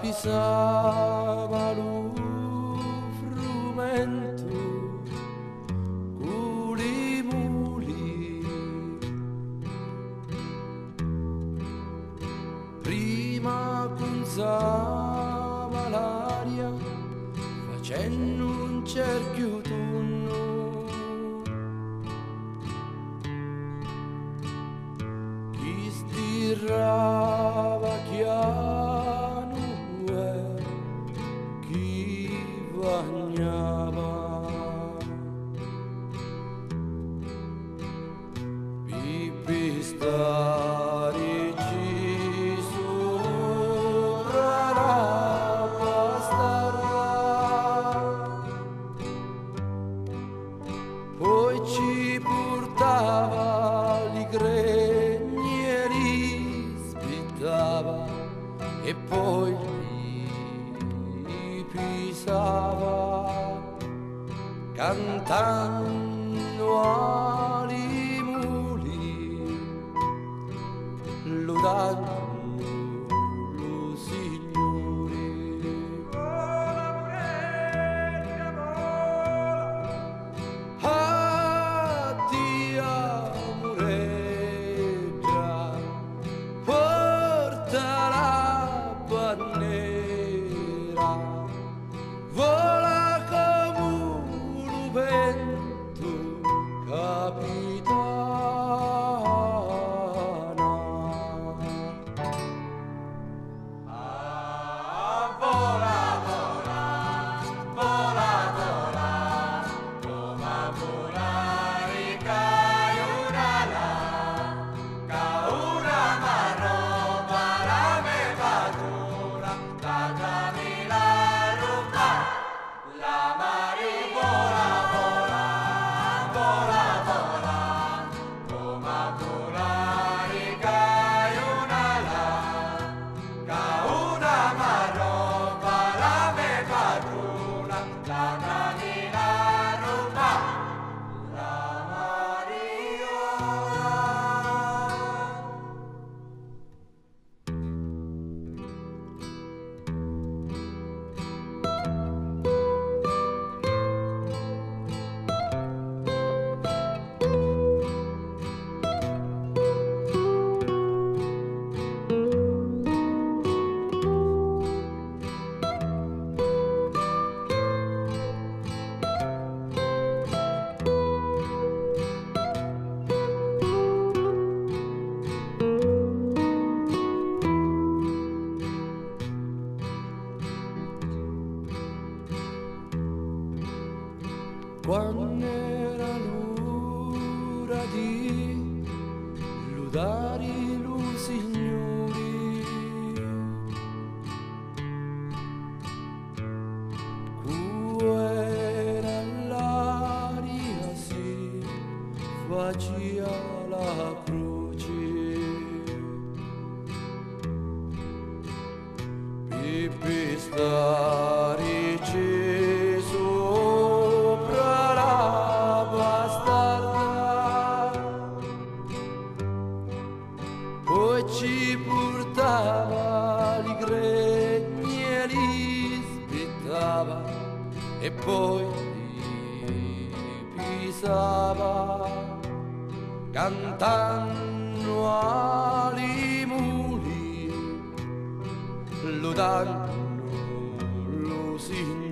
pisava lo frumento con i muli. Prima punzava l'aria facendo un cerchio tonno. Chi stirava chiaro e chi bagnava. Pipistarici sopra la bastarda, poi ci portava li grenieri, spittava e poi li pisava, cantando ali muli, lodando lo Signore. Vola come un vento capitana. Vola, vola, vola, vola, come volare caiunala, cauna marroba la me padrona, la camila rupa, la mari vola, vola, vola, vola, come volare caiunala, cauna marroba la me padrona, la camila rupa, la mariola. Quando era l'ora di lodare lo Signore, era l'aria si faceva la croce. Pipistarici sopra la bastarda, poi ci portava li gregni e li spittava e poi li pisava, cantando ali muli, lodando lo Signore.